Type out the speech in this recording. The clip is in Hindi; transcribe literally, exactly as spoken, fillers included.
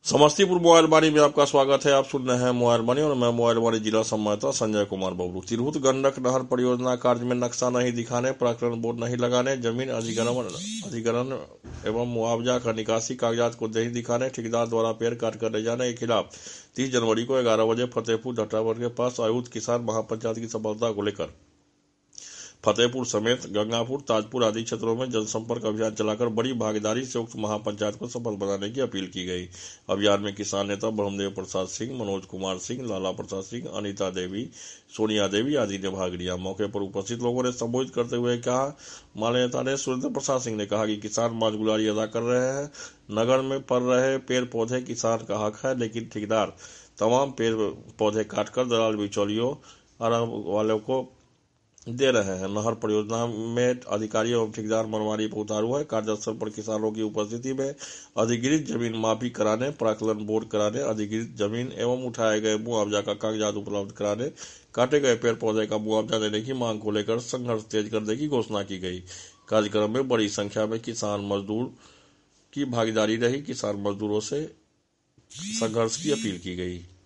समस्तीपुर मोबाइल वाणी में आपका स्वागत है। आप सुन रहे हैं मोबाइल वाणी और मैं मोबाइल वाणी जिला संवाददाता संजय कुमार बबलू। तिरहुत गंडक नहर परियोजना कार्य में नक्शा नहीं दिखाने, प्राक्कलन बोर्ड नहीं लगाने, जमीन अधिग्रहण अधिग्रहण एवं मुआवजा का निकासी कागजात को नहीं दिखाने, ठेकेदार द्वारा पेड़ काट कर ले जाने के खिलाफ तीस जनवरी को ग्यारह बजे फतेहपुर डटावर के पास आयुक्त किसान महापंचायत की सफलता को लेकर फतेहपुर समेत गंगापुर, ताजपुर आदि क्षेत्रों में जनसंपर्क अभियान चलाकर बड़ी भागीदारी से उक्त महापंचायत को सफल बनाने की अपील की गई। अभियान में किसान नेता ब्रह्मदेव प्रसाद सिंह, मनोज कुमार सिंह, लाला प्रसाद सिंह, अनीता देवी, सोनिया देवी आदि ने भाग लिया। मौके पर उपस्थित लोगों ने संबोधित करते हुए कहा, माले नेता ने सुरेंद्र प्रसाद सिंह ने कहा कि किसान माजगुजारी अदा कर रहे हैं। नगर में पड़ रहे पेड़ पौधे किसान का हक है, लेकिन ठेकेदार तमाम पेड़ पौधे काटकर दलाल बिचौलियों वालों को दे रहे हैं। नहर परियोजना में अधिकारी एवं ठेकेदार मनमानी पर उतारू है। कार्यस्थल पर किसानों की उपस्थिति में अधिकृत जमीन माफी कराने, प्राक्कलन बोर्ड कराने, अधिकृत जमीन एवं उठाए गए मुआवजा का कागजात उपलब्ध कराने, काटे गए पेड़ पौधे का मुआवजा देने की मांग को लेकर संघर्ष तेज करने की घोषणा की गई। कार्यक्रम में बड़ी संख्या में किसान मजदूर की भागीदारी रही। किसान मजदूरों से संघर्ष की अपील की गई।